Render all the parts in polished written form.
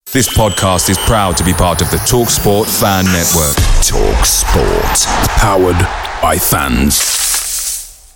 This podcast is proud to be part of the TalkSport Fan Network. TalkSport. Powered by fans.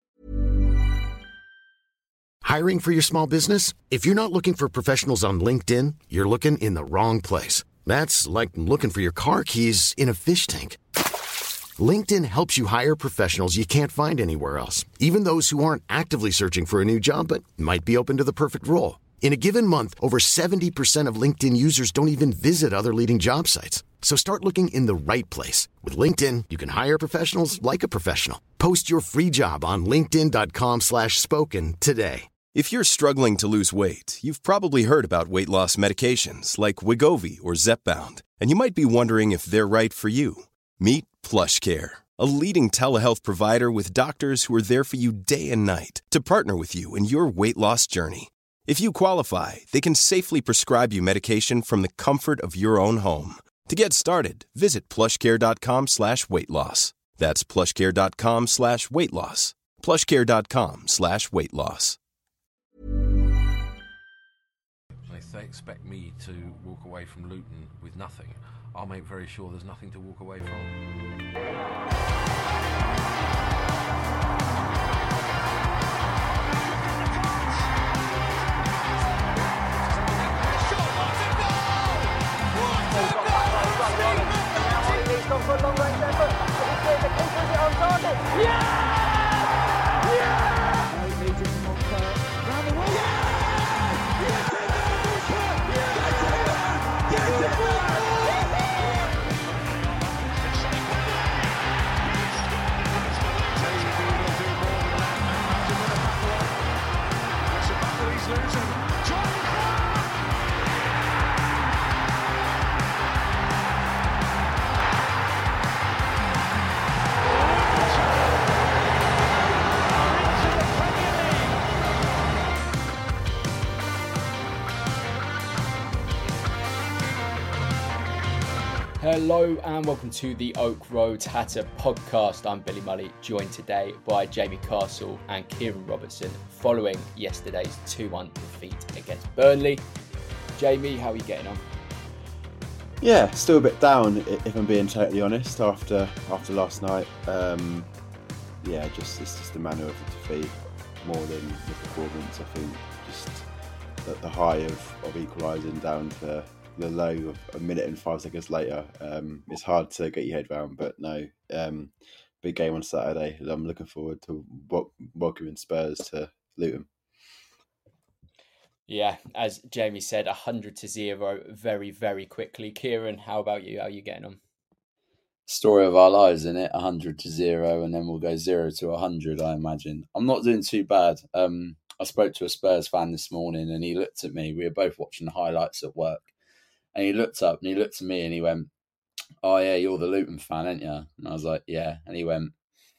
Hiring for your small business? If you're not looking for professionals on LinkedIn, you're looking in the wrong place. That's like looking for your car keys in a fish tank. LinkedIn helps you hire professionals you can't find anywhere else, even those who aren't actively searching for a new job but might be open to the perfect role. In a given month, over 70% of LinkedIn users don't even visit other leading job sites. So start looking in the right place. With LinkedIn, you can hire professionals like a professional. Post your free job on linkedin.com/spoken today. If you're struggling to lose weight, you've probably heard about weight loss medications like Wegovy or Zepbound, and you might be wondering if they're right for you. Meet PlushCare, a leading telehealth provider with doctors who are there for you day and night to partner with you in your weight loss journey. If you qualify, they can safely prescribe you medication from the comfort of your own home. To get started, visit plushcare.com/weightloss. That's plushcare.com/weightloss. plushcare.com/weightloss. If they expect me to walk away from Luton with nothing, I'll make very sure there's nothing to walk away from. Hello and welcome to the Oak Road Hatter podcast. I'm Billy Mully, joined today by Jamie Castle and Kieran Robertson following yesterday's 2-1 defeat against Burnley. Jamie, how are you getting on? Yeah, still a bit down if I'm being totally honest after last night. It's just the manner of the defeat more than the performance. I think just the high of equalising down to the low of a minute and 5 seconds later. It's hard to get your head around, but no, big game on Saturday. I'm looking forward to welcoming Spurs to Luton. Yeah, as Jamie said, 100-0 very, very quickly. Kieran, how about you? How are you getting on? Story of our lives, isn't it? 100-0, and then we'll go 0-100, I imagine. I'm not doing too bad. I spoke to a Spurs fan this morning and he looked at me. We were both watching the highlights at work. And he looked up and he looked at me and he went, "Oh yeah, you're the Luton fan, aren't you?" And I was like, "Yeah." And he went,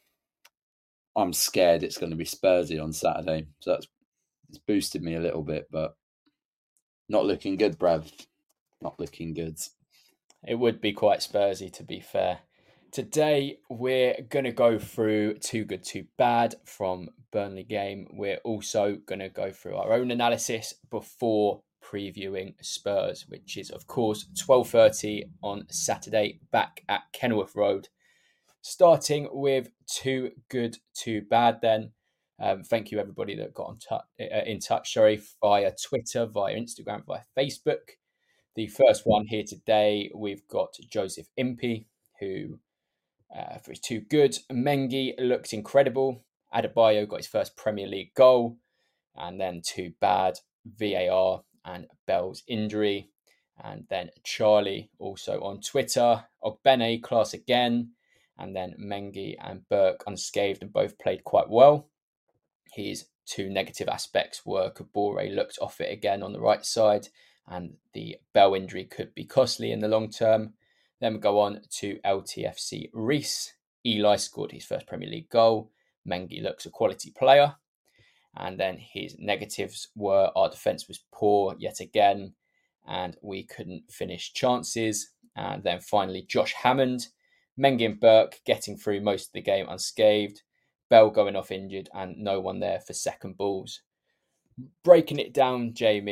"I'm scared it's going to be Spursy on Saturday." So it's boosted me a little bit, but not looking good, bruv. Not looking good. It would be quite Spursy, to be fair. Today, we're going to go through Too Good, Too Bad from Burnley game. We're also going to go through our own analysis before previewing Spurs, which is, of course, 12:30 on Saturday back at Kenilworth Road. Starting with Too Good, Too Bad then. Thank you, everybody that got in touch via Twitter, via Instagram, via Facebook. The first one here today, we've got Joseph Impey, who, for his Too Good, Mengi looked incredible. Adebayo got his first Premier League goal. And then Too Bad, VAR and Bell's injury. And then Charlie also on Twitter, Ogbene, class again. And then Mengi and Burke unscathed and both played quite well. His two negative aspects were Kabore looked off it again on the right side, and the Bell injury could be costly in the long term. Then we go on to LTFC Reese. Eli scored his first Premier League goal. Mengi looks a quality player. And then his negatives were our defence was poor yet again, and we couldn't finish chances. And then finally, Josh Hammond, Mengi and Burke getting through most of the game unscathed, Bell going off injured, and no one there for second balls. Breaking it down, Jamie,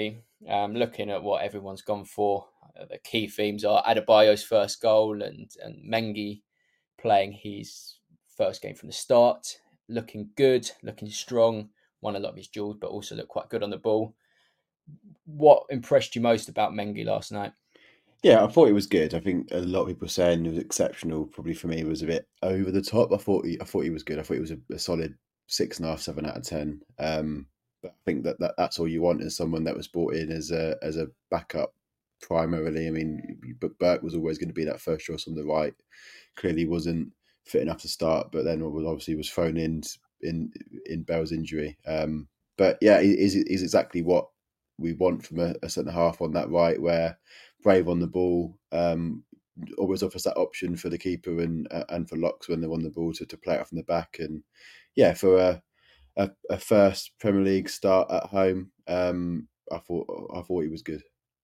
Looking at what everyone's gone for, the key themes are Adebayo's first goal and Mengi playing his first game from the start, looking good, looking strong, won a lot of his duels, but also looked quite good on the ball. What impressed you most about Mengi last night? Yeah, I thought he was good. I think a lot of people saying he was exceptional. Probably for me, it was a bit over the top. I thought he was good. I thought he was a solid 6.5, 7 out of 10. But I think that's all you want is someone that was brought in as a backup primarily. I mean, but Burke was always going to be that first choice on the right. Clearly wasn't fit enough to start, but then obviously was thrown in Bell's injury. But yeah, he's exactly what we want from a centre half on that right, where brave on the ball, always offers that option for the keeper and for locks when they're on the ball to play it from the back. And yeah, for a first Premier League start at home, I thought he was good.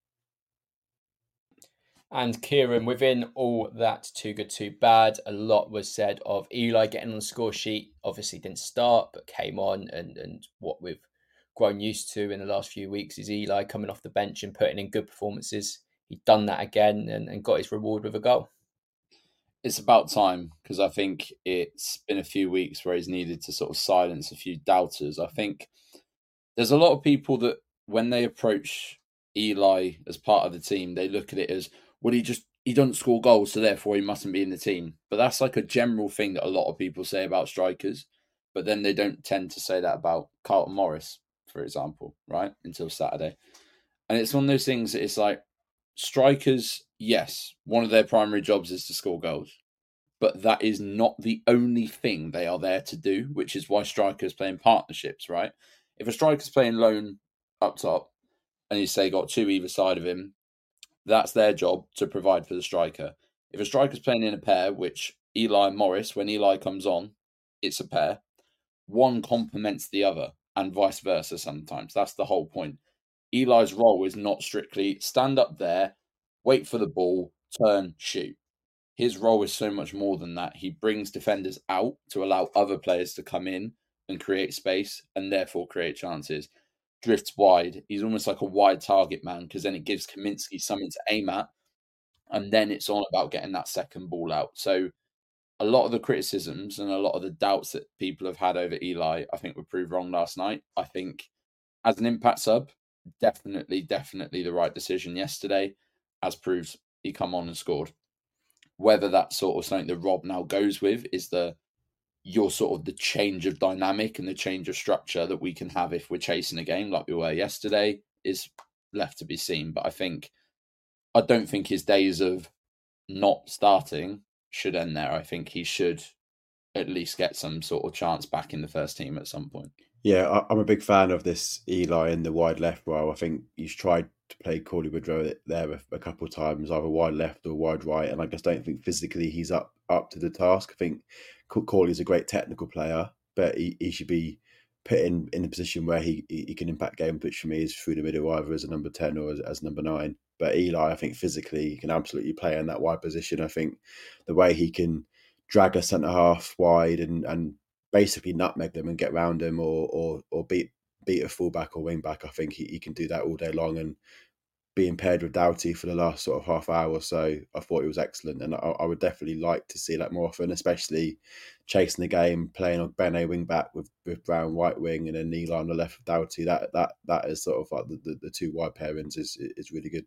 And Kieran, within all that too good, too bad, a lot was said of Eli getting on the score sheet. Obviously didn't start, but came on. And what we've grown used to in the last few weeks is Eli coming off the bench and putting in good performances. He'd done that again and got his reward with a goal. It's about time, because I think it's been a few weeks where he's needed to sort of silence a few doubters. I think there's a lot of people that when they approach Eli as part of the team, they look at it as, well, he doesn't score goals, so therefore he mustn't be in the team. But that's like a general thing that a lot of people say about strikers, but then they don't tend to say that about Carlton Morris, for example, right? Until Saturday. And it's one of those things that it's like, strikers, yes, one of their primary jobs is to score goals, but that is not the only thing they are there to do, which is why strikers play in partnerships, right? If a striker's playing lone up top, and you say got two either side of him, that's their job to provide for the striker. If a striker's playing in a pair, which Eli and Morris, when Eli comes on, it's a pair, one complements the other, and vice versa sometimes. That's the whole point. Eli's role is not strictly stand up there, wait for the ball, turn, shoot. His role is so much more than that. He brings defenders out to allow other players to come in and create space and therefore create chances. Drifts wide. He's almost like a wide target man, because then it gives Kaminsky something to aim at, and then it's all about getting that second ball out. So a lot of the criticisms and a lot of the doubts that people have had over Eli, I think, were proved wrong last night. I think as an impact sub, definitely the right decision yesterday, as proved he come on and scored. Whether that's sort of something that Rob now goes with is the change of dynamic and the change of structure that we can have if we're chasing a game like we were yesterday is left to be seen. But I don't think his days of not starting should end there. I think he should at least get some sort of chance back in the first team at some point. Yeah, I'm a big fan of this Eli in the wide left role. I think he's tried to play Cauley Woodrow there a couple of times, either wide left or wide right, and I just don't think physically he's up to the task. I think Cauley's a great technical player, but he should be put in a position where he can impact games, which for me is through the middle, either as a number 10 or as number 9. But Eli, I think physically he can absolutely play in that wide position. I think the way he can drag a centre half wide and basically nutmeg them and get round them or beat a fullback or wing back, I think he can do that all day long. And being paired with Doughty for the last sort of half hour or so, I thought it was excellent. And I would definitely like to see that more often, especially chasing the game, playing on Bene wing back with Brown right wing and then Eli on the left with Doughty. That is sort of like the two wide pairings is really good.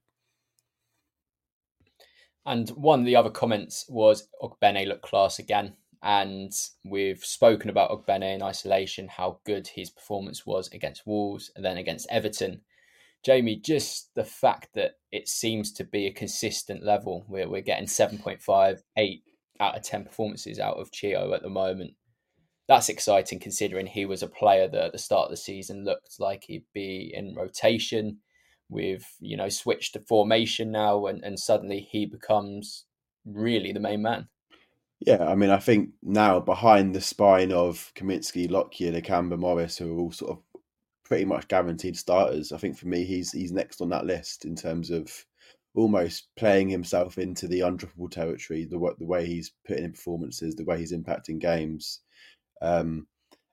And one of the other comments was Ogbene looked class again. And we've spoken about Ogbene in isolation, how good his performance was against Wolves and then against Everton. Jamie, just the fact that it seems to be a consistent level. We're getting 7.5, 8 out of 10 performances out of Chio at the moment. That's exciting considering he was a player that at the start of the season looked like he'd be in rotation. We've, switched to formation now and suddenly he becomes really the main man. Yeah, I mean, I think now behind the spine of Kaminsky, Lockyer, Nakamba, Morris, who are all sort of pretty much guaranteed starters, I think for me he's next on that list in terms of almost playing himself into the undroppable territory, the way he's putting in performances, the way he's impacting games.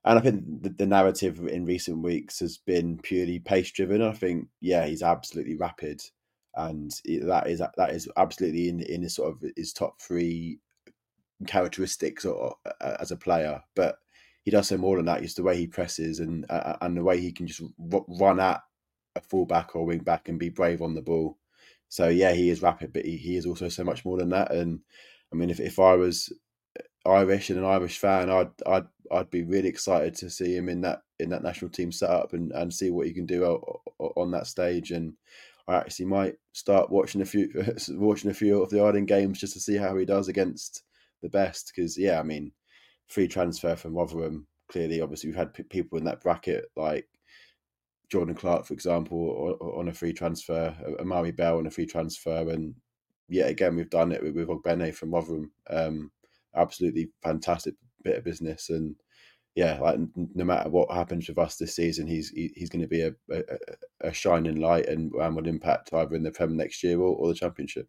And I think the narrative in recent weeks has been purely pace driven. I think, yeah, he's absolutely rapid, and that is absolutely in his sort of his top three characteristics as a player. But he does so more than that. Just the way he presses and the way he can just run at a fullback or wing back and be brave on the ball. So yeah, he is rapid, but he is also so much more than that. And I mean, if I was Irish and an Irish fan, I'd be really excited to see him in that national team setup and see what he can do on that stage. And I actually might start watching a few of the Ireland games just to see how he does against the best. Because yeah, I mean, free transfer from Rotherham. Clearly, obviously, we've had people in that bracket like Jordan Clark, for example, on a free transfer, Amari Bell on a free transfer, and yet again we've done it with Ogbene from Rotherham. Absolutely fantastic bit of business, and yeah, like no matter what happens with us this season, he's going to be a shining light and will impact either in the Premier next year or the Championship.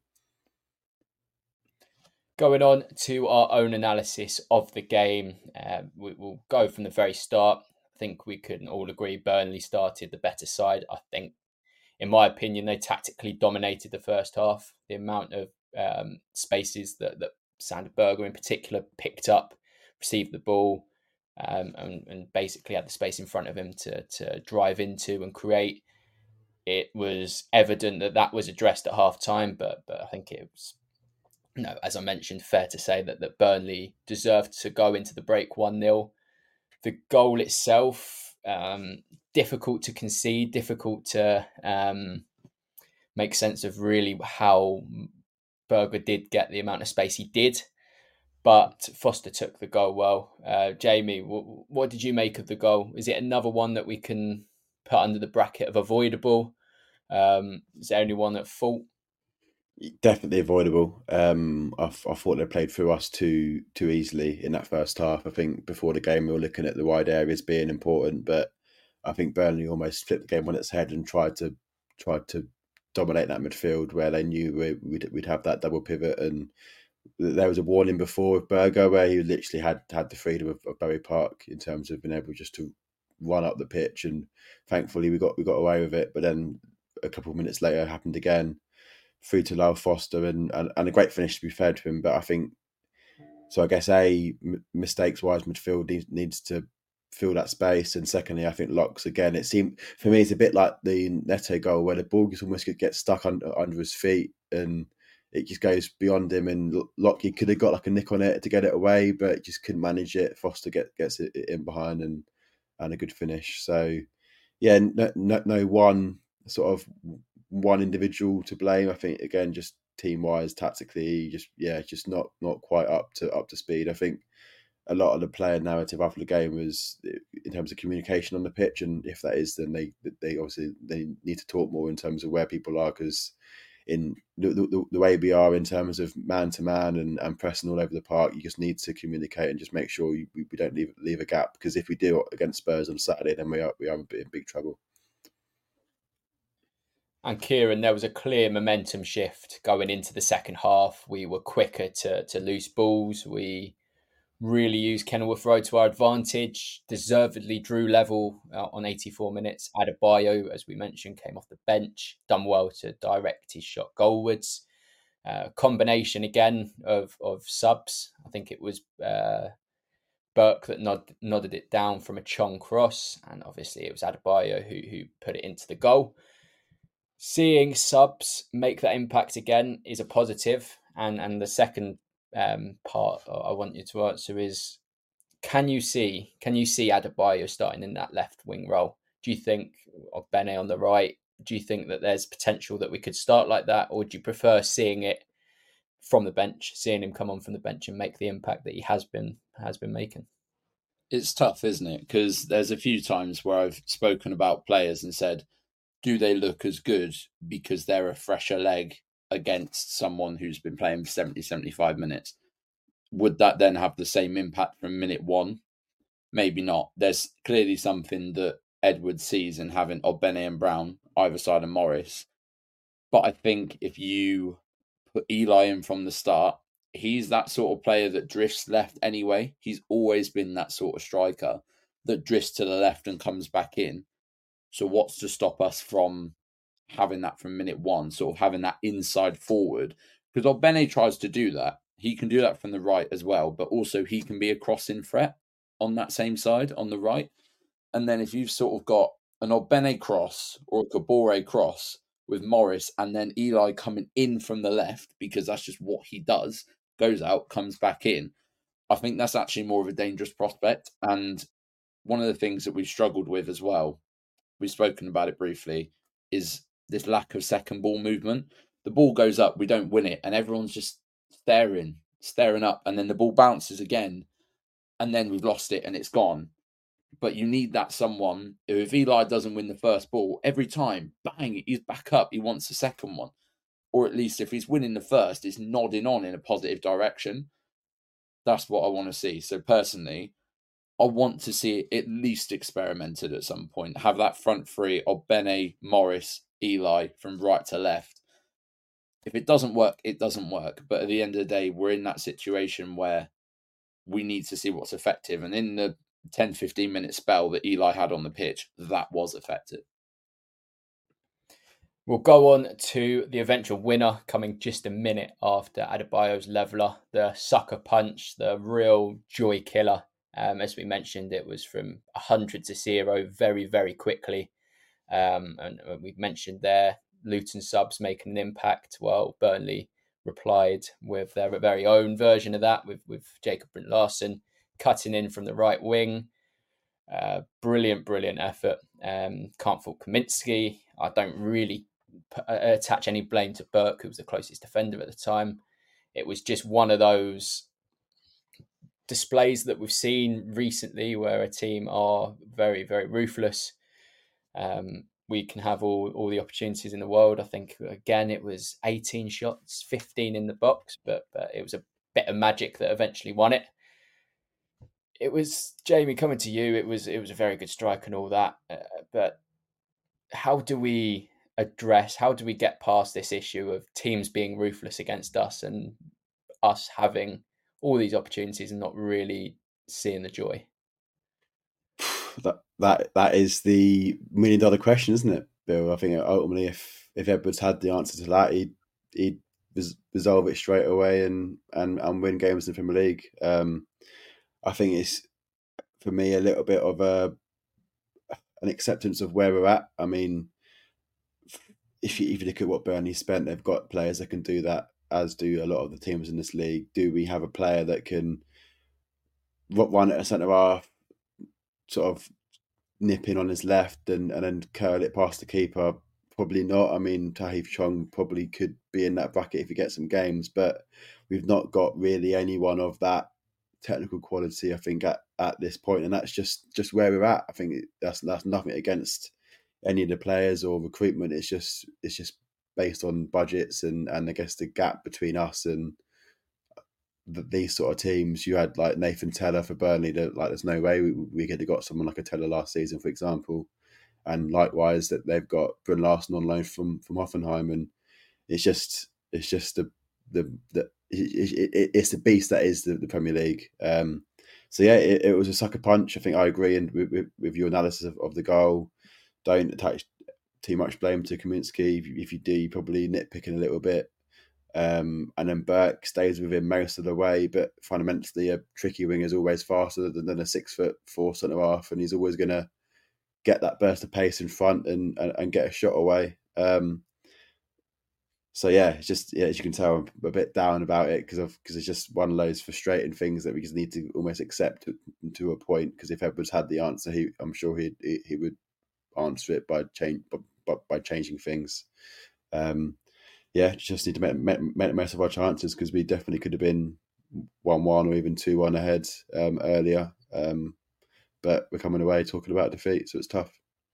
Going on to our own analysis of the game, we'll go from the very start. I think we can all agree Burnley started the better side. I think, in my opinion, they tactically dominated the first half. The amount of spaces that Sander Berge in particular picked up, received the ball, and basically had the space in front of him to drive into and create. It was evident that was addressed at half time, but I think it was, no, as I mentioned, fair to say that Burnley deserved to go into the break 1-0. The goal itself, difficult to concede, difficult to make sense of really how Berge did get the amount of space he did. But Foster took the goal well. Jamie, what did you make of the goal? Is it another one that we can put under the bracket of avoidable? Is there anyone at fault? Definitely avoidable. I thought they played through us too easily in that first half. I think before the game we were looking at the wide areas being important, but I think Burnley almost flipped the game on its head and tried to dominate that midfield where they knew we'd have that double pivot. And there was a warning before with Berge where he literally had the freedom of Bury Park in terms of being able just to run up the pitch, and thankfully we got away with it. But then a couple of minutes later it happened again. Through to Lyle Foster and a great finish to be fair to him. But I think, so I guess mistakes-wise, midfield needs to fill that space. And secondly, I think Locks, again, it seemed, for me, it's a bit like the Neto goal where the ball just almost gets stuck under his feet and it just goes beyond him. And Locke, he could have got like a nick on it to get it away, but just couldn't manage it. Foster gets it in behind and a good finish. So, yeah, no one sort of one individual to blame. I think again, just team wise, tactically, just not quite up to speed. I think a lot of the player narrative after the game was in terms of communication on the pitch, and if that is, then they obviously they need to talk more in terms of where people are, because in the way we are in terms of man to man and pressing all over the park, you just need to communicate and just make sure we don't leave a gap, because if we do against Spurs on Saturday, then we are in big trouble. And Kieran, there was a clear momentum shift going into the second half. We were quicker to loose balls. We really used Kenilworth Road to our advantage. Deservedly drew level on 84 minutes. Adebayo, as we mentioned, came off the bench. Done well to direct his shot goalwards. Combination again of subs. I think it was Burke that nodded it down from a Chong cross. And obviously it was Adebayo who put it into the goal. Seeing subs make that impact again is a positive. And the second part I want you to answer is, can you see Adebayo starting in that left wing role? Do you think Ogbene on the right? Do you think that there's potential that we could start like that, or do you prefer seeing it from the bench, seeing him come on from the bench and make the impact that he has been making? It's tough, isn't it? Because there's a few times where I've spoken about players and said, do they look as good because they're a fresher leg against someone who's been playing for 70, 75 minutes? Would that then have the same impact from minute one? Maybe not. There's clearly something that Edward sees in having Ogbene and Brown either side of Morris. But I think if you put Eli in from the start, he's that sort of player that drifts left anyway. He's always been that sort of striker. that drifts to the left and comes back in. So what's to stop us from having that from minute one, sort of having that inside forward? Because Ogbene tries to do that. He can do that from the right as well, but also he can be a crossing threat on that same side, on the right. And then if you've sort of got an Ogbene cross or a Kabore cross with Morris and then Eli coming in from the left, because that's just what he does, goes out, comes back in, I think that's actually more of a dangerous prospect. And one of the things that we've struggled with as well, we've spoken about it briefly, is this lack of second ball movement. The ball goes up, we don't win it, and everyone's just staring up, and then the ball bounces again, and then we've lost it and it's gone. But you need that someone who, if Eli doesn't win the first ball, every time, bang, he's back up, he wants the second one. Or at least if he's winning the first, it's nodding on in a positive direction. That's what I want to see. So personally, I want to see it at least experimented at some point. Have that front three of Ogbene, Morris, Eli from right to left. If it doesn't work, it doesn't work. But at the end of the day, we're in that situation where we need to see what's effective. And in the 10, 15-minute spell that Eli had on the pitch, that was effective. We'll go on to the eventual winner coming just a minute after Adebayo's leveller, the sucker punch, the real joy killer. As we mentioned, it was from 100 to 0 very, very quickly. And we've mentioned there, Luton subs making an impact. Well, Burnley replied with their very own version of that, with Jacob Brint-Larsen cutting in from the right wing. Brilliant effort. Can't fault Kaminski. I don't really attach any blame to Burke, who was the closest defender at the time. It was just one of those displays that we've seen recently where a team are very, very ruthless. We can have all the opportunities in the world. I think, again, it was 18 shots, 15 in the box, but it was a bit of magic that eventually won it. It was, Jamie, coming to you, it was a very good strike and all that. But how do we get past this issue of teams being ruthless against us and us having all these opportunities and not really seeing the joy? That is the $1 million question, isn't it, Bill? I think ultimately, if Edwards had the answer to that, he'd resolve it straight away and win games in the Premier League. I think it's, for me, a little bit of an acceptance of where we're at. I mean, if you look at what Burnley spent, they've got players that can do that, as do a lot of the teams in this league. Do we have a player that can run at a centre half, sort of nip in on his left and then curl it past the keeper? Probably not. I mean, Tahith Chong probably could be in that bracket if he gets some games, but we've not got really anyone of that technical quality, I think, at this point, and that's just where we're at. I think that's nothing against any of the players or recruitment. It's just based on budgets and I guess the gap between us and these sort of teams. You had like Nathan Tella for Burnley, that like there's no way we could have got someone like a Tella last season, for example, and likewise that they've got Bryn-Larsen on loan from Hoffenheim, and it's just it's the beast that is the Premier League. So yeah, it was a sucker punch. I think I agree, and with your analysis of the goal, don't attach too much blame to Kaminski. If you do, you're probably nitpicking a little bit. And then Burke stays with him most of the way, but fundamentally a tricky wing is always faster than a 6'4" centre half, and he's always going to get that burst of pace in front and get a shot away. So yeah, it's just, as you can tell, I'm a bit down about it because it's just one of those frustrating things that we just need to almost accept to a point. Because if Edwards had the answer, I'm sure he would answer it by changing things. Just need to make most of our chances, because we definitely could have been 1-1 or even 2-1 ahead earlier. But we're coming away talking about defeat, so it's tough.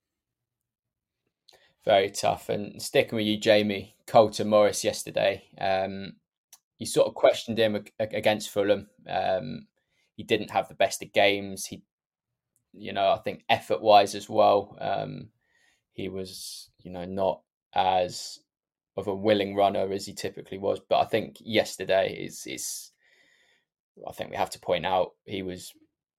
Very tough. And sticking with you, Jamie, Colton Morris yesterday, you sort of questioned him against Fulham. He didn't have the best of games. I think effort-wise as well, he was, not as of a willing runner as he typically was. But I think yesterday I think we have to point out he was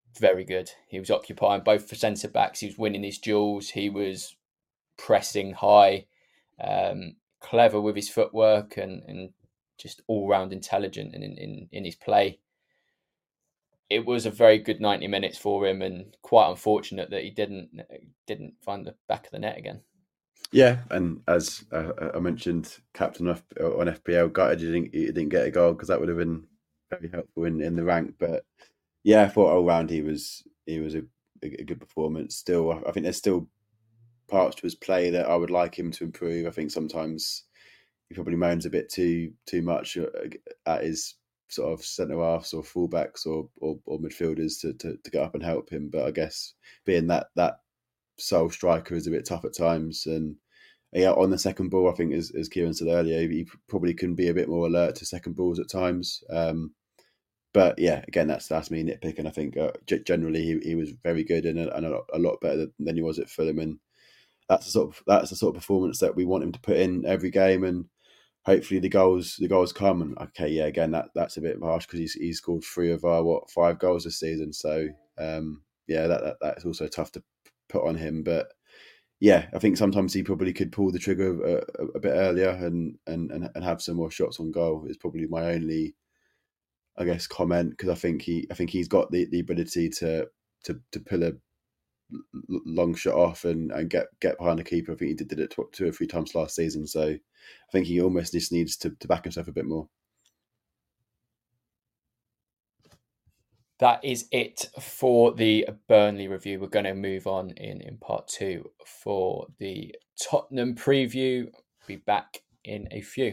very good. He was occupying both for centre backs. He was winning his duels. He was pressing high, clever with his footwork, and just all round intelligent in his play. It was a very good 90 minutes for him, and quite unfortunate that he didn't find the back of the net again. Yeah, and as I mentioned, captain on FPL, gutted he didn't get a goal because that would have been very helpful in the rank. But yeah, I thought all round he was a good performance. Still, I think there's still parts to his play that I would like him to improve. I think sometimes he probably moans a bit too much at his sort of centre halves or fullbacks or midfielders to get up and help him. But I guess being that sole striker is a bit tough at times. And yeah, on the second ball, I think as Kieran said earlier, he probably can be a bit more alert to second balls at times. But yeah, again, that's me nitpicking. I think generally he was very good and a lot better than he was at Fulham, and that's the sort of performance that we want him to put in every game. And hopefully the goals come. And okay, yeah, again that's a bit harsh because he's scored 3 of our 5 goals this season. So yeah, that's also tough to put on him. But yeah, I think sometimes he probably could pull the trigger a bit earlier and have some more shots on goal. Is probably my only, I guess, comment, because I think he's got the ability to pull a long shot off and get behind the keeper. I think he did it 2 or 3 times last season. So I think he almost just needs to back himself a bit more. That is it for the Burnley review. We're going to move on in part 2 for the Tottenham preview. Be back in a few.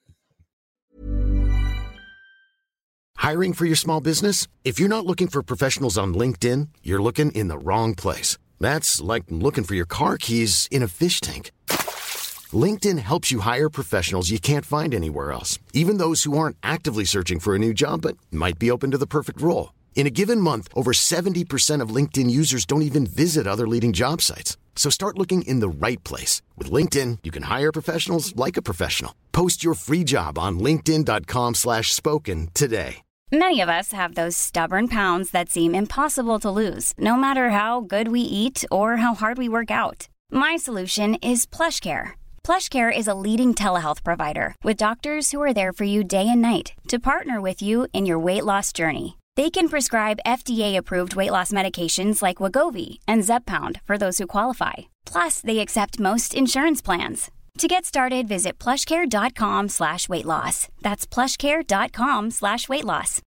Hiring for your small business? If you're not looking for professionals on LinkedIn, you're looking in the wrong place. That's like looking for your car keys in a fish tank. LinkedIn helps you hire professionals you can't find anywhere else, even those who aren't actively searching for a new job but might be open to the perfect role. In a given month, over 70% of LinkedIn users don't even visit other leading job sites. So start looking in the right place. With LinkedIn, you can hire professionals like a professional. Post your free job on linkedin.com/spoken today. Many of us have those stubborn pounds that seem impossible to lose, no matter how good we eat or how hard we work out. My solution is PlushCare. PlushCare is a leading telehealth provider with doctors who are there for you day and night to partner with you in your weight loss journey. They can prescribe FDA-approved weight loss medications like Wegovy and Zepbound for those who qualify. Plus, they accept most insurance plans. To get started, visit plushcare.com/weightloss. That's plushcare.com/weightloss.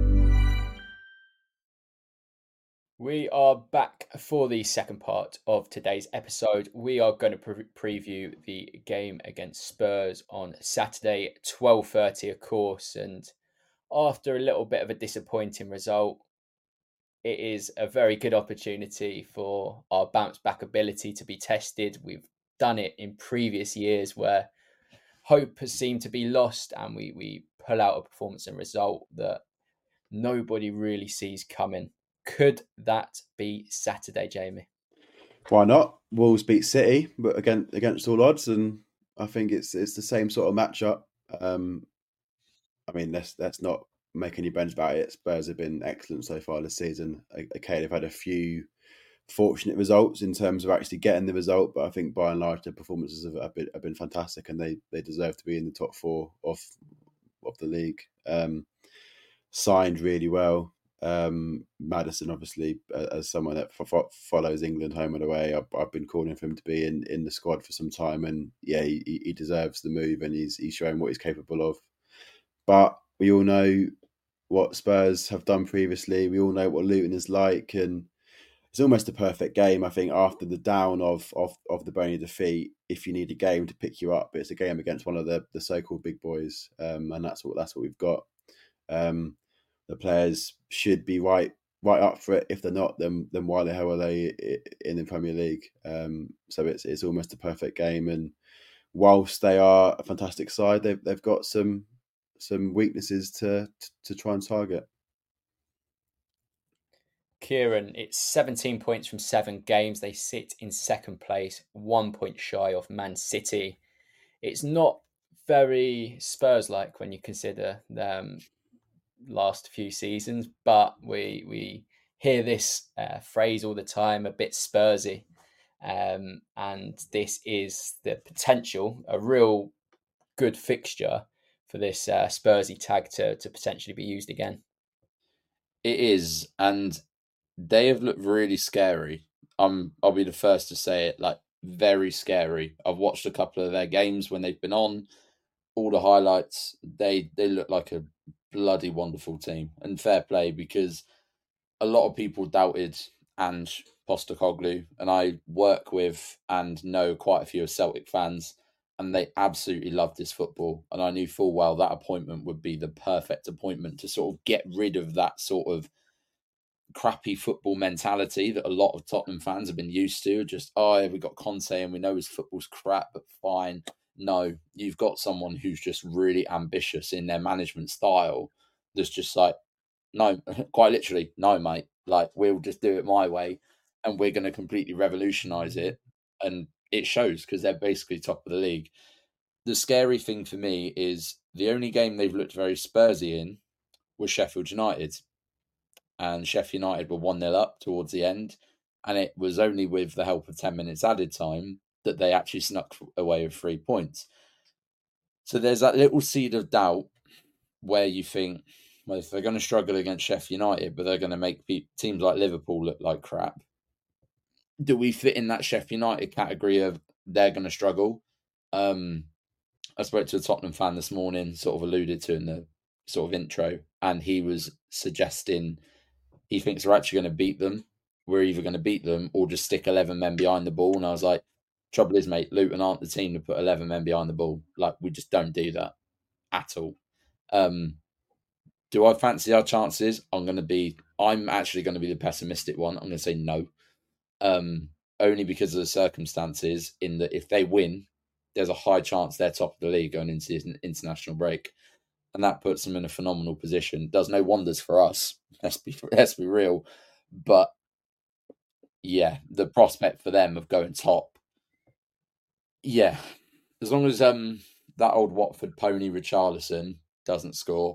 We are back for the second part of today's episode. We are going to preview the game against Spurs on Saturday, 12:30, of course. And after a little bit of a disappointing result, it is a very good opportunity for our bounce back ability to be tested. We've done it in previous years where hope has seemed to be lost and we pull out a performance and result that nobody really sees coming. Could that be Saturday, Jamie? Why not? Wolves beat City, but against all odds, and I think it's the same sort of matchup. I mean, let's not make any bones about it. Spurs have been excellent so far this season. Okay, they've had a few fortunate results in terms of actually getting the result, but I think by and large their performances have been fantastic, and they deserve to be in the top 4 of the league. Signed really well. Maddison, obviously, as someone that follows England home and away, I've been calling for him to be in the squad for some time, and yeah, he deserves the move, and he's showing what he's capable of. But we all know what Spurs have done previously. We all know what Luton is like, and it's almost a perfect game. I think after the down of the Burnley defeat, if you need a game to pick you up, it's a game against one of the so-called big boys, and that's what we've got. The players should be right up for it. If they're not, then why the hell are they in the Premier League? So it's almost a perfect game. And whilst they are a fantastic side, they've got some weaknesses to try and target. Kieran, it's 17 points from 7 games. They sit in second place, 1 point shy of Man City. It's not very Spurs-like when you consider them last few seasons, but we hear this phrase all the time, a bit Spursy. And this is the potential, a real good fixture for this Spursy tag to potentially be used again. It is, and they have looked really scary. I'll be the first to say it, like very scary. I've watched a couple of their games when they've been on, all the highlights. They look like a bloody wonderful team, and fair play, because a lot of people doubted Ange Postecoglou, and I work with and know quite a few Celtic fans, and they absolutely love this football. And I knew full well that appointment would be the perfect appointment to sort of get rid of that sort of crappy football mentality that a lot of Tottenham fans have been used to. Just, we got Conte and we know his football's crap, but fine. No, you've got someone who's just really ambitious in their management style. That's just like, no, quite literally, no, mate. Like, we'll just do it my way, and we're going to completely revolutionise it. And it shows, because they're basically top of the league. The scary thing for me is the only game they've looked very Spursy in was Sheffield United. And Sheffield United were 1-0 up towards the end. And it was only with the help of 10 minutes added time that they actually snuck away with 3 points. So there's that little seed of doubt where you think, well, if they're going to struggle against Sheffield United, but they're going to make teams like Liverpool look like crap, do we fit in that Sheffield United category of they're going to struggle? I spoke to a Tottenham fan this morning, sort of alluded to in the sort of intro, and he was suggesting he thinks we're actually going to beat them. We're either going to beat them or just stick 11 men behind the ball. And I was like, trouble is, mate, Luton aren't the team to put 11 men behind the ball. Like, we just don't do that at all. Do I fancy our chances? I'm actually going to be the pessimistic one. I'm going to say no. Only because of the circumstances, in that if they win, there's a high chance they're top of the league going into the international break. And that puts them in a phenomenal position. Does no wonders for us. Let's be real. But yeah, the prospect for them of going top. Yeah, as long as that old Watford pony Richarlison doesn't score,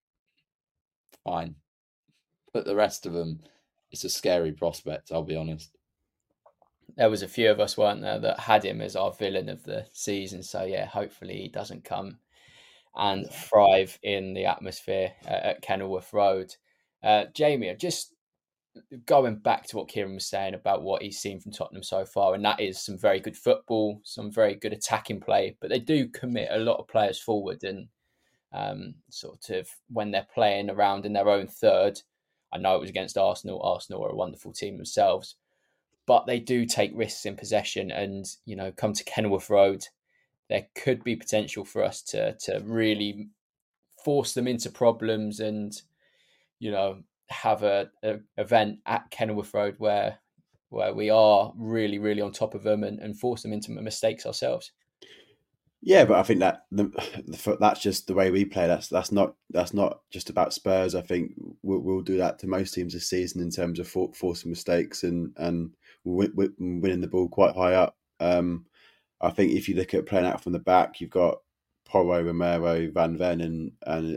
fine. But the rest of them, it's a scary prospect, I'll be honest. There was a few of us, weren't there, that had him as our villain of the season. So yeah, hopefully he doesn't come and thrive in the atmosphere at Kenilworth Road. Jamie, just going back to what Kieran was saying about what he's seen from Tottenham so far, and that is some very good football, some very good attacking play, but they do commit a lot of players forward, and sort of when they're playing around in their own third, I know it was against Arsenal. Arsenal are a wonderful team themselves, but they do take risks in possession, and, you know, come to Kenilworth Road, there could be potential for us to really force them into problems and, you know, have a event at Kenilworth Road where we are really, really on top of them and force them into mistakes ourselves. Yeah, but I think that that's just the way we play. That's not just about Spurs. I think we'll do that to most teams this season in terms of forcing mistakes and winning the ball quite high up. I think if you look at playing out from the back, you've got Porro, Romero, Van Ven, and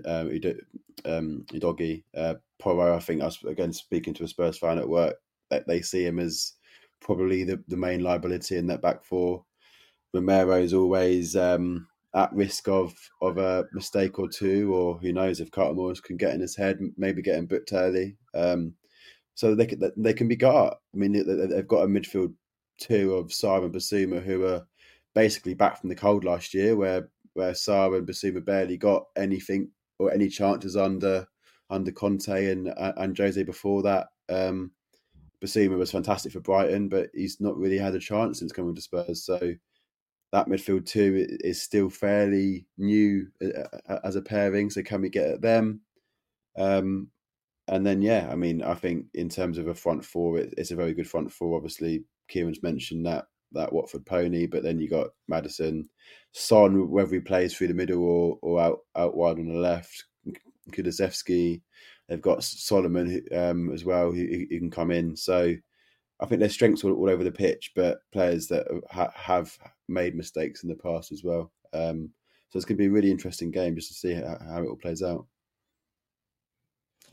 Udogie. Porro, I think, I was again speaking to a Spurs fan at work, that they see him as probably the main liability in that back four. Romero is always at risk of a mistake or two, or who knows if Carter Morris can get in his head, maybe getting booked early. So they can be got. I mean, they've got a midfield two of Sarr and Bissouma, who are basically back from the cold last year, where Sarr and Bissouma barely got anything or any chances under Conte and Jose before that. Bissouma was fantastic for Brighton, but he's not really had a chance since coming to Spurs. So that midfield two is still fairly new as a pairing. So can we get at them? And then, yeah, I mean, I think in terms of a front four, it's a very good front four. Obviously, Kieran's mentioned that Watford pony, but then you got Maddison, Son, whether he plays through the middle or out wide on the left, Kulusevski. They've got Solomon as well, who can come in. So I think there's strengths all over the pitch, but players that have made mistakes in the past as well. So it's going to be a really interesting game just to see how it all plays out.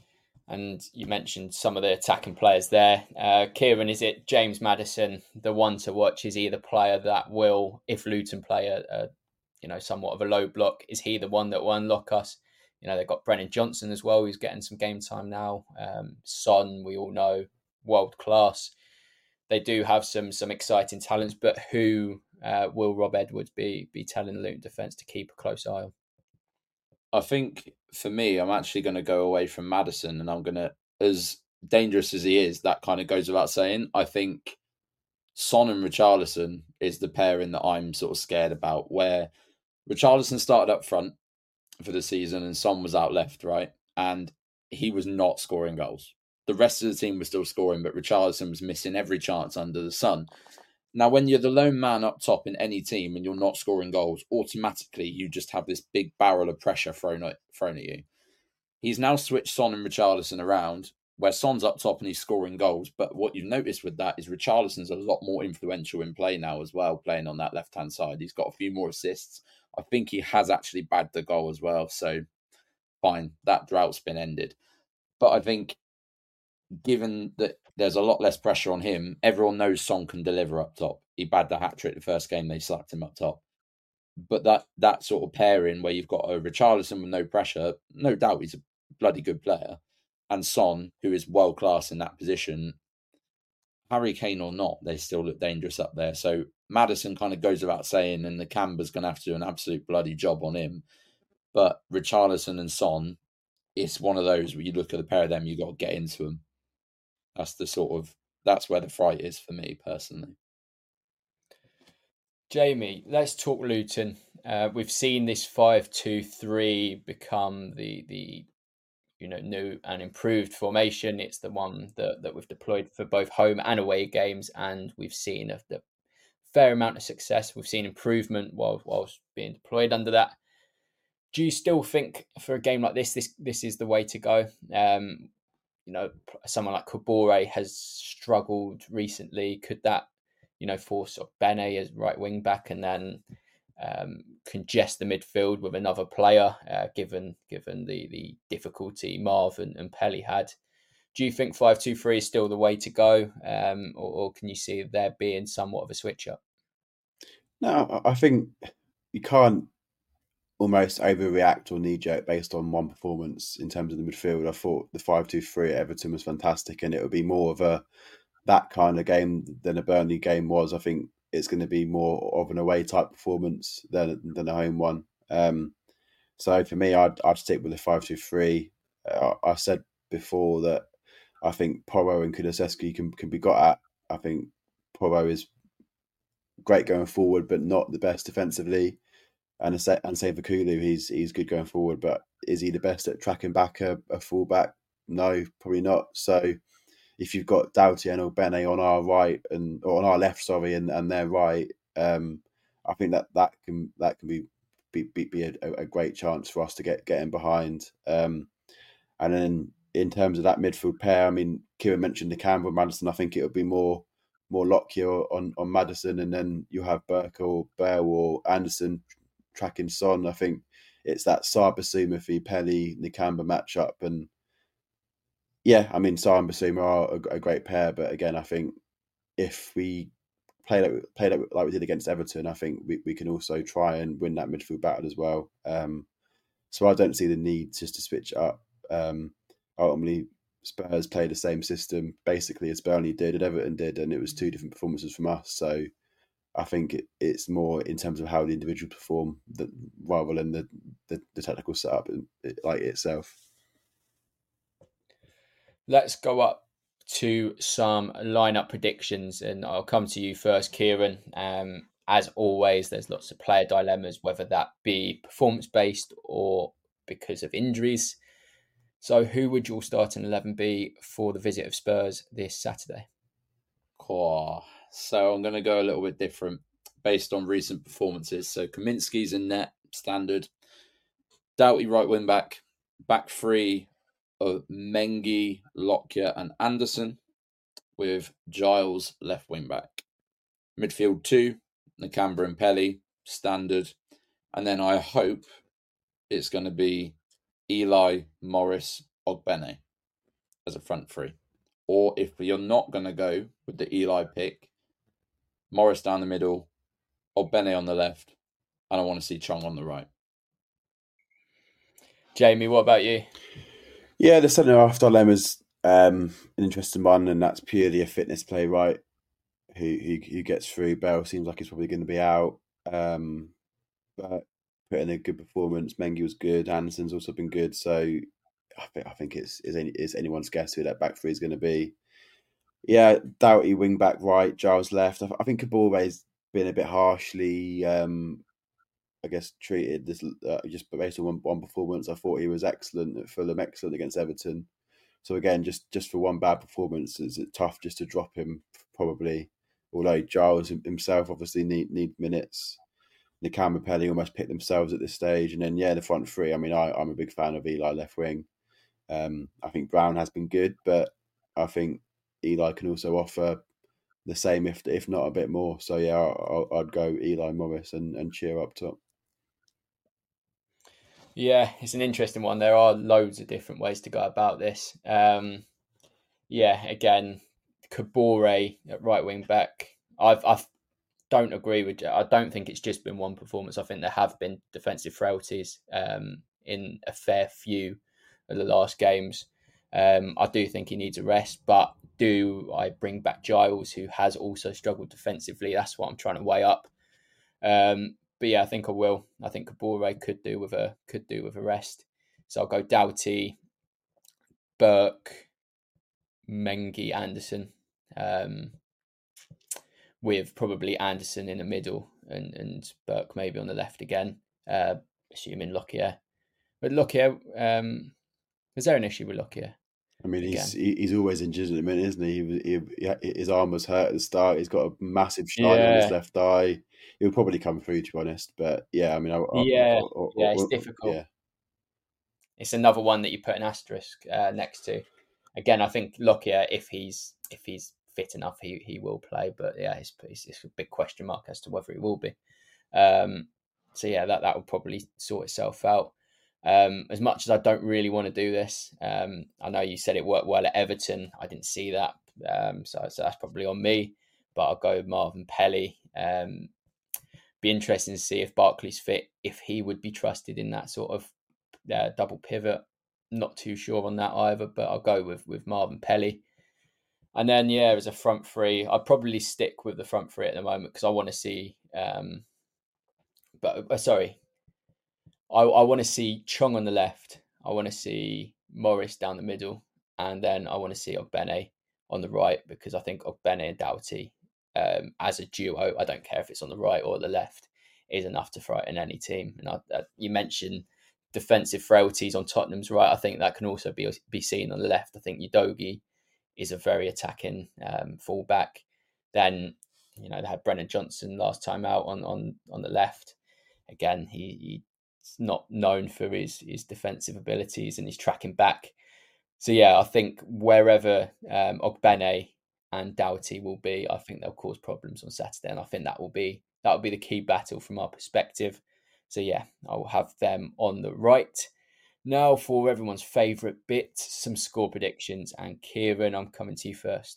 And you mentioned some of the attacking players there. Kieran, is it James Maddison, the one to watch? Is he the player that will, if Luton play a somewhat of a low block, is he the one that will unlock us? They've got Brennan Johnson as well, who's getting some game time now. Son, we all know, world class. They do have some exciting talents, but who will Rob Edwards be telling the Luton defence to keep a close eye on? I think for me, I'm actually going to go away from Maddison, and I'm going to, as dangerous as he is, that kind of goes without saying. I think Son and Richarlison is the pairing that I'm sort of scared about, where Richarlison started up front for the season and Son was out left, right? And he was not scoring goals. The rest of the team was still scoring, but Richarlison was missing every chance under the sun. Now, when you're the lone man up top in any team and you're not scoring goals, automatically you just have this big barrel of pressure thrown at you. He's now switched Son and Richarlison around, where Son's up top and he's scoring goals. But what you've noticed with that is Richarlison's a lot more influential in play now as well, playing on that left-hand side. He's got a few more assists. I think he has actually bagged the goal as well. So, fine, that drought's been ended. But I think, given that there's a lot less pressure on him, everyone knows Son can deliver up top. He bagged the hat-trick the first game they slapped him up top. But that sort of pairing where you've got a Richarlison with no pressure, no doubt he's a bloody good player, and Son, who is world-class in that position, Harry Kane or not, they still look dangerous up there. So Maddison kind of goes without saying, and the Canber's going to have to do an absolute bloody job on him. But Richarlison and Son, it's one of those where you look at the pair of them, you've got to get into them. That's where the fright is for me personally. Jamie, let's talk Luton. We've seen this 5-2-3 become the new and improved formation. It's the one that we've deployed for both home and away games, and we've seen a fair amount of success. We've seen improvement whilst being deployed under that. Do you still think for a game like this is the way to go? Someone like Kabore has struggled recently. Could that, force Bene as right wing back and then congest the midfield with another player, given the difficulty Marv and Pelly had? Do you think 5-2-3 is still the way to go, or can you see there being somewhat of a switch up? No, I think you can't almost overreact or knee-jerk based on one performance in terms of the midfield. I thought the 5-2-3 at Everton was fantastic, and it would be more of that kind of game than a Burnley game was. I think it's going to be more of an away type performance than a home one. So for me, I'd stick with the 5-2-3. I said before that I think Porro and Kulusevski can be got at. I think Porro is great going forward, but not the best defensively. And same for Kulu, he's good going forward, but is he the best at tracking back a fullback? No, probably not. So if you've got Doughty and Ogbene on our right or on our left, and their right, I think that can be a great chance for us to get in behind. And then in terms of that midfield pair, I mean, Kieran mentioned the Campbell Maddison. I think it would be more Lockyer on Maddison, and then you have Burke or Bale or Anderson tracking Son. I think it's that Sarr Bissouma for Pelly Nakamba matchup, and yeah, I mean Sarr and Bissouma are a great pair, but again, I think if we play like we did against Everton, I think we can also try and win that midfield battle as well. So I don't see the need just to switch up. Ultimately, Spurs play the same system basically as Burnley did and Everton did, and it was two different performances from us. So I think it's more in terms of how the individuals perform rather than the technical setup like itself. Let's go up to some lineup predictions, and I'll come to you first, Kieran. As always, there's lots of player dilemmas, whether that be performance-based or because of injuries. So who would your starting 11 be for the visit of Spurs this Saturday? So I'm going to go a little bit different based on recent performances. So Kaminsky's in net, standard. Doughty right wing back three of Mengi, Lockyer and Anderson, with Giles left wing back. Midfield 2, Nakamba and Pelly, standard. And then I hope it's going to be Eli, Morris, Ogbene. as a front three. Or if you're not going to go with the Eli pick, Morris down the middle, Ogbene on the left, and I want to see Chong on the right. Jamie, what about you? Yeah, the centre half dilemma's an interesting one, and that's purely a fitness play, right? Who gets through? Bell seems like he's probably going to be out, but put in a good performance. Mengi was good. Anderson's also been good. So I think it's anyone's guess who that back three is going to be. Yeah, Doughty wing back right, Giles left. I think Kabore's been a bit harshly, I guess, treated. This just based on one performance. I thought he was excellent at Fulham, excellent against Everton. So again, just for one bad performance, is it tough just to drop him? Probably, although Giles himself obviously need minutes. Nakam and Pelly almost picked themselves at this stage, and then the front three. I mean, I'm a big fan of Eli left wing. I think Brown has been good, but I think Eli can also offer the same, if not a bit more. So yeah, I'd go Eli, Morris, and Cheer up top. Yeah, it's an interesting one. There are loads of different ways to go about this. Again, Kabore at right wing back. I don't agree with you. I don't think it's just been one performance. I think there have been defensive frailties in a fair few of the last games. I do think he needs a rest, but do I bring back Giles, who has also struggled defensively? That's what I'm trying to weigh up. But yeah, I think I will. I think Kabore could do with a rest. So I'll go Doughty, Burke, Mengi, Anderson, with probably Anderson in the middle and Burke maybe on the left again, assuming Lockyer. But Lockyer, is there an issue with Lockyer? I mean, he's always injured at the minute, isn't he? His arm was hurt at the start. He's got a massive shine on his left eye. He'll probably come through, to be honest. But yeah, I mean, it's difficult. Yeah. It's another one that you put an asterisk next to. Again, I think Lockyer, if he's fit enough, he will play. But yeah, it's a big question mark as to whether he will be. So yeah, that will probably sort itself out. As much as I don't really want to do this, I know you said it worked well at Everton. I didn't see that, so that's probably on me. But I'll go with Marvin Pelly. Be interesting to see if Barkley's fit, if he would be trusted in that sort of double pivot. Not too sure on that either, but I'll go with Marvin Pelly. And then as a front three, I'd probably stick with the front three at the moment because I want to see. I want to see Chong on the left. I want to see Morris down the middle. And then I want to see Ogbene on the right because I think Ogbene and Doughty as a duo, I don't care if it's on the right or the left, is enough to frighten any team. And you mentioned defensive frailties on Tottenham's right. I think that can also be seen on the left. I think Udogie is a very attacking fullback. Then, they had Brennan Johnson last time out on the left. Again, he's not known for his defensive abilities and his tracking back. So yeah, I think wherever Ogbene and Doughty will be, I think they'll cause problems on Saturday, and I think that will be the key battle from our perspective. So yeah, I will have them on the right. Now for everyone's favourite bit, some score predictions. And Kieran, I'm coming to you first.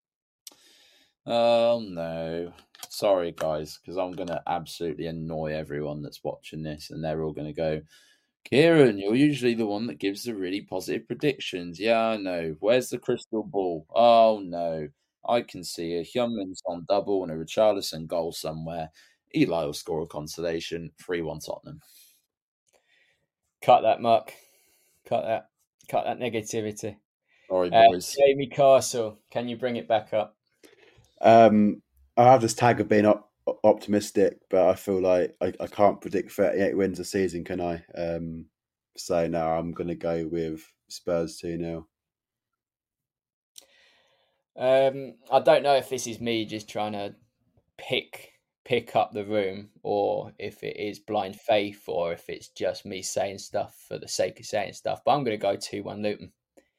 Oh no. Sorry guys, because I'm going to absolutely annoy everyone that's watching this and they're all going to go, Kieran, you're usually the one that gives the really positive predictions. Yeah, I know. Where's the crystal ball? Oh no. I can see a Hyunmin on double and a Richarlison goal somewhere. Eli will score a consolation. 3-1 Tottenham. Cut that, Mark. Cut that negativity. Sorry, boys. Jamie Castle, can you bring it back up? I have this tag of being optimistic, but I feel like I can't predict 38 wins a season, can I? So no, I'm going to go with Spurs 2-0. I don't know if this is me just trying to pick up the room, or if it is blind faith, or if it's just me saying stuff for the sake of saying stuff. But I'm going to go 2-1 Luton.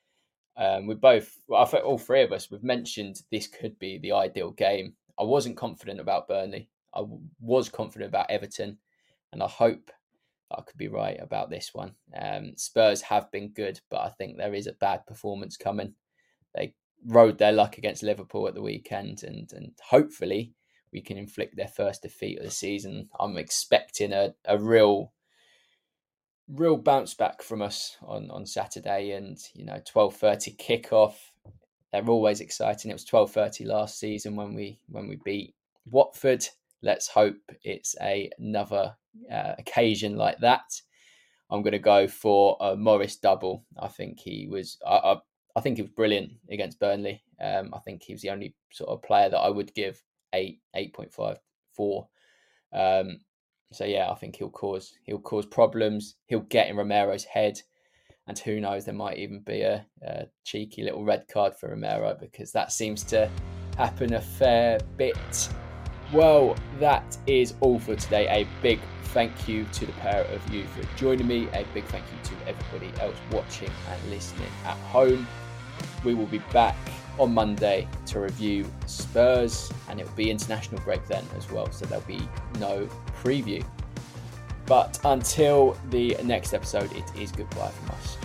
I think all three of us, we've mentioned this could be the ideal game. I wasn't confident about Burnley. I was confident about Everton, and I hope I could be right about this one. Spurs have been good, but I think there is a bad performance coming. They rode their luck against Liverpool at the weekend, and hopefully we can inflict their first defeat of the season. I'm expecting a real bounce back from us on Saturday, and 12:30 kickoff. They're always exciting. It was 12:30 last season when we beat Watford. Let's hope it's another occasion like that. I'm going to go for a Morris double. I think he was brilliant against Burnley. I think he was the only sort of player that I would give 8.5 for. So yeah, I think he'll cause problems. He'll get in Romero's head, and who knows, there might even be a cheeky little red card for Romero, because that seems to happen a fair bit. Well, that is all for today. A big thank you to the pair of you for joining me. A big thank you to everybody else watching and listening at home. We will be back on Monday to review Spurs, and it will be international break then as well, so there'll be no preview. But until the next episode, it is goodbye from us.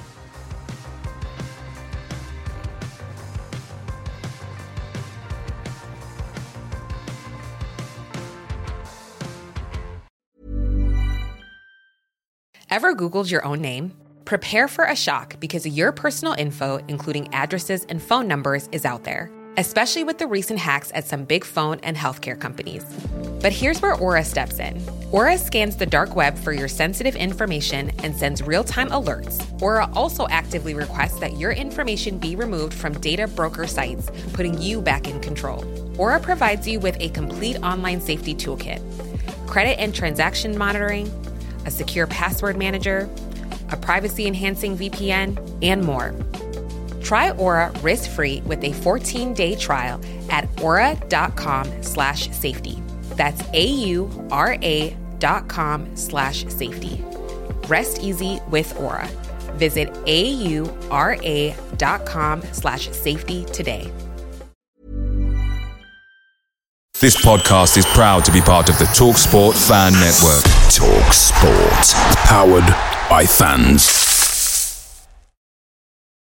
Ever Googled your own name? Prepare for a shock, because your personal info, including addresses and phone numbers, is out there, especially with the recent hacks at some big phone and healthcare companies. But here's where Aura steps in. Aura scans the dark web for your sensitive information and sends real-time alerts. Aura also actively requests that your information be removed from data broker sites, putting you back in control. Aura provides you with a complete online safety toolkit, credit and transaction monitoring, a secure password manager, a privacy-enhancing VPN, and more. Try Aura risk-free with a 14-day trial at aura.com/safety. That's AURA.com/safety. Rest easy with Aura. Visit AURA.com/safety today. This podcast is proud to be part of the TalkSport Fan Network. TalkSport. Powered by fans.